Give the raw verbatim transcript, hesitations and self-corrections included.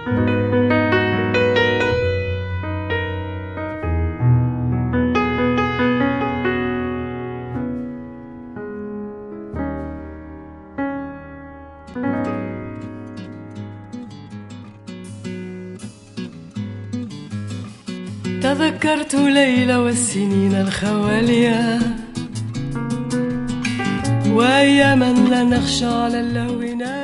تذكرت ليلى والسنين الخوالية وأياما لا نخشى على اللهو نادي